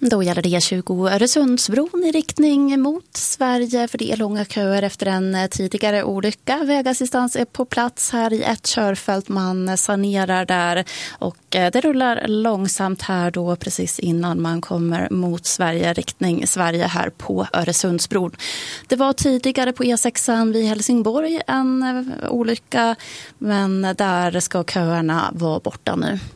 Då gäller det E20 Öresundsbron i riktning mot Sverige, för det är långa köer efter en tidigare olycka. Vägassistans är på plats här i ett körfält, man sanerar där och det rullar långsamt här då precis innan man kommer mot Sverige, riktning Sverige här på Öresundsbron. Det var tidigare på E6 vid Helsingborg en olycka, men där ska köerna vara borta nu.